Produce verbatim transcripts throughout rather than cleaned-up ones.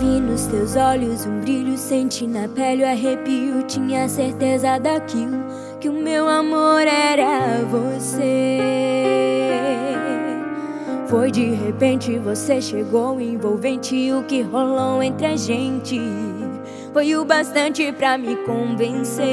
Vi nos teus olhos um brilho, senti na pele o arrepio. Tinha certeza daquilo, que o meu amor era você. Foi de repente, você chegou envolvente. O que rolou entre a gente foi o bastante pra me convencer.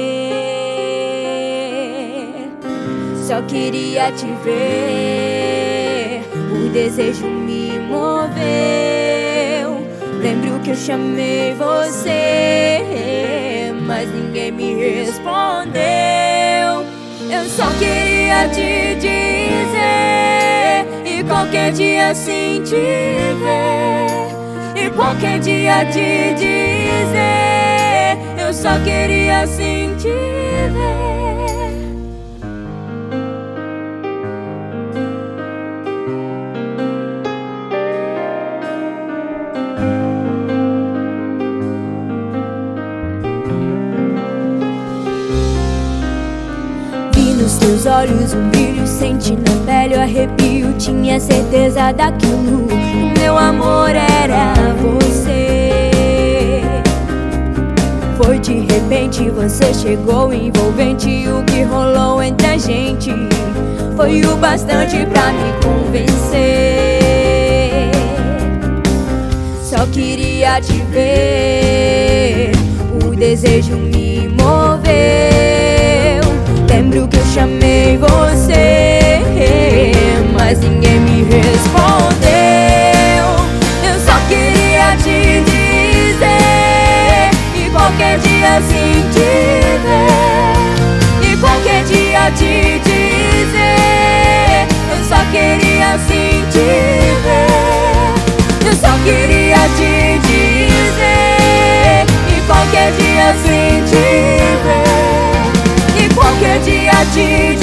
Só queria te ver, o desejo me moveu. Lembro que eu chamei você, mas ninguém me respondeu. Eu só queria te dizer, e qualquer dia assim te ver, e qualquer dia te dizer, eu só queria assim te ver. Nos teus olhos um brilho, senti na pele o arrepio. Tinha certeza daquilo, o meu amor era você. Foi de repente, você chegou envolvente. O que rolou entre a gente foi o bastante pra me convencer. Só queria te ver, o desejo me moveu. Lembro que eu chamei você, mas ninguém me respondeu. Eu só queria te dizer, e qualquer dia assim te ver, e qualquer dia te dizer, eu só queria assim te ver. Eu só queria te dizer, e qualquer dia assim te ver, qualquer dia te